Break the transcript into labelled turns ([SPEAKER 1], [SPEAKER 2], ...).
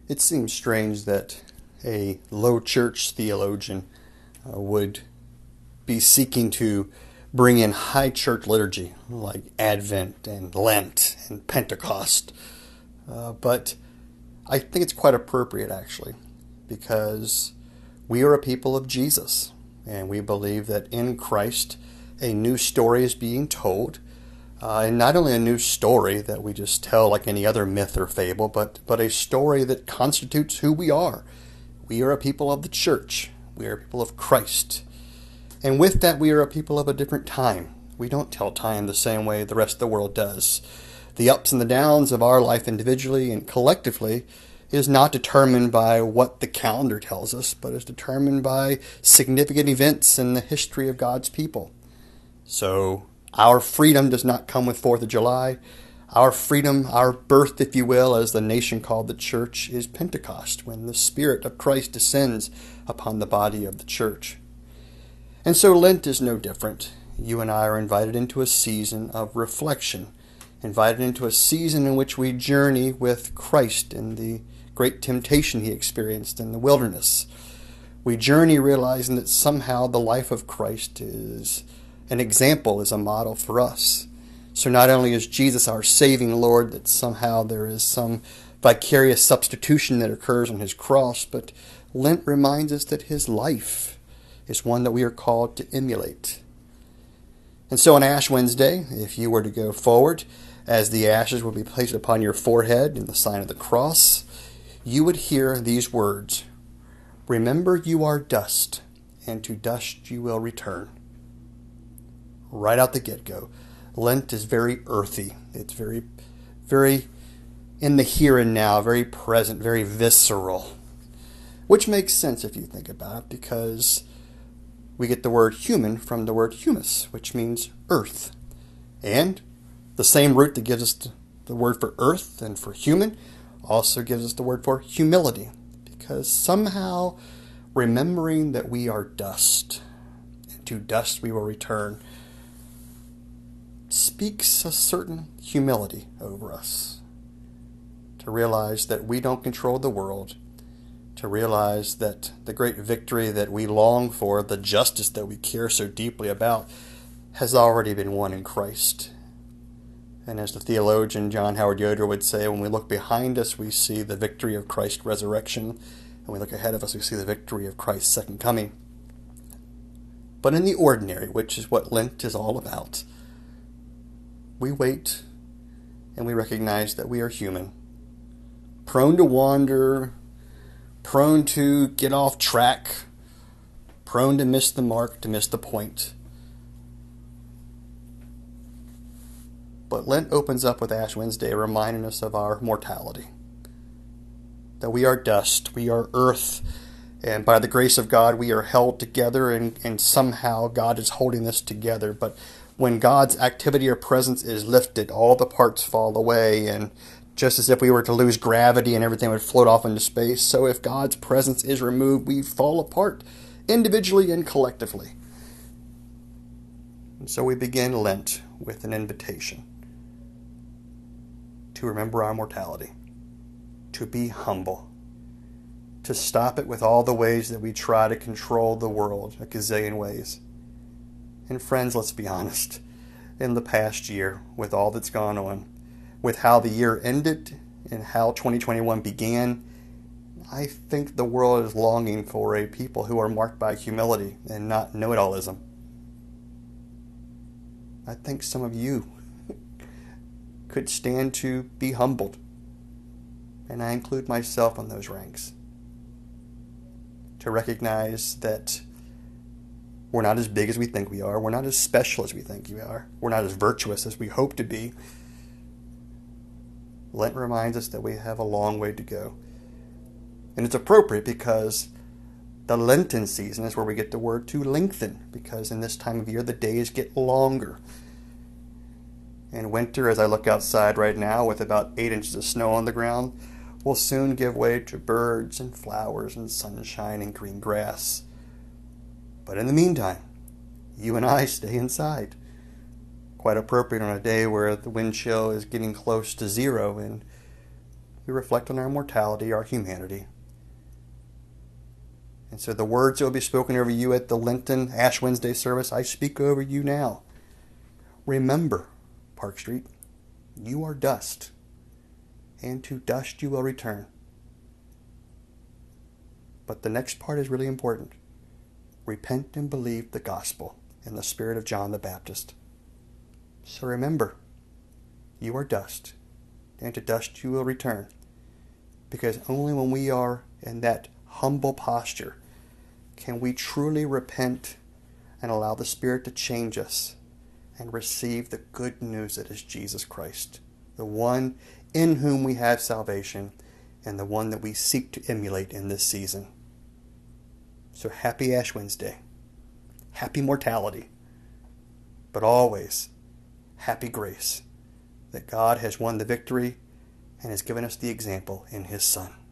[SPEAKER 1] It seems strange that a low church theologian would be seeking to bring in high church liturgy like Advent and Lent and Pentecost. But I think it's quite appropriate, actually, because we are a people of Jesus, and we believe that in Christ a new story is being told. And not only a new story that we just tell like any other myth or fable, but a story that constitutes who we are. We are a people of the church. We are a people of Christ. And with that, we are a people of a different time. We don't tell time the same way the rest of the world does. The ups and the downs of our life individually and collectively is not determined by what the calendar tells us, but is determined by significant events in the history of God's people. So our freedom does not come with 4th of July. Our freedom, our birth, if you will, as the nation called the church, is Pentecost, when the Spirit of Christ descends upon the body of the church. And so Lent is no different. You and I are invited into a season of reflection, invited into a season in which we journey with Christ in the great temptation he experienced in the wilderness. We journey realizing that somehow the life of Christ is an example, is a model for us. So not only is Jesus our saving Lord, that somehow there is some vicarious substitution that occurs on his cross, but Lent reminds us that his life is one that we are called to emulate. And so on Ash Wednesday, if you were to go forward, as the ashes will be placed upon your forehead in the sign of the cross, you would hear these words: "Remember you are dust, and to dust you will return." Right out the get-go, Lent is very earthy. It's very, very in the here and now, very present, very visceral. Which makes sense if you think about it, because we get the word human from the word humus, which means earth. And the same root that gives us the word for earth and for human also gives us the word for humility, because somehow remembering that we are dust, and to dust we will return, speaks a certain humility over us. To realize that we don't control the world, to realize that the great victory that we long for, the justice that we care so deeply about, has already been won in Christ. And as the theologian John Howard Yoder would say, when we look behind us, we see the victory of Christ's resurrection, and we look ahead of us, we see the victory of Christ's second coming. But in the ordinary, which is what Lent is all about, we wait and we recognize that we are human, prone to wander, prone to get off track, prone to miss the mark, to miss the point. But Lent opens up with Ash Wednesday, reminding us of our mortality. That we are dust, we are earth, and by the grace of God we are held together, and somehow God is holding us together. But when God's activity or presence is lifted, all the parts fall away, and just as if we were to lose gravity and everything would float off into space, so if God's presence is removed, we fall apart, individually and collectively. And so we begin Lent with an invitation to remember our mortality, to be humble, to stop it with all the ways that we try to control the world, a gazillion ways. And friends, let's be honest, in the past year, with all that's gone on, with how the year ended and how 2021 began, I think the world is longing for a people who are marked by humility and not know-it-allism. I think some of you could stand to be humbled, and I include myself in those ranks. To recognize that we're not as big as we think we are, we're not as special as we think we are, we're not as virtuous as we hope to be. Lent reminds us that we have a long way to go. And it's appropriate because the Lenten season is where we get the word to lengthen, because in this time of year the days get longer. And winter, as I look outside right now with about 8 inches of snow on the ground, will soon give way to birds and flowers and sunshine and green grass. But in the meantime, you and I stay inside. Quite appropriate on a day where the wind chill is getting close to zero, and we reflect on our mortality, our humanity. And so the words that will be spoken over you at the Lenten Ash Wednesday service, I speak over you now. Remember, Park Street, you are dust, and to dust you will return. But the next part is really important. Repent and believe the gospel in the spirit of John the Baptist. So remember, you are dust, and to dust you will return. Because only when we are in that humble posture can we truly repent and allow the Spirit to change us and receive the good news that is Jesus Christ, the one in whom we have salvation and the one that we seek to emulate in this season. So happy Ash Wednesday, happy mortality, but always happy grace that God has won the victory and has given us the example in His Son.